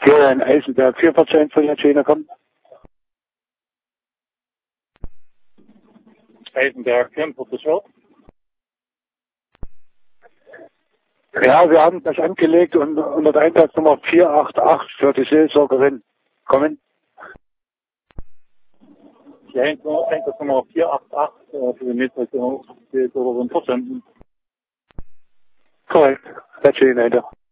Hier in Eisenberg 4% von der China kommen. Eisenberg 44 Wort. Ja, wir haben das angelegt und unter der Einsatznummer 488 für die Seelsorgerin kommen. Die Einsatznummer 488 für die Metro Seelsorgerin verstanden. Korrekt, der China.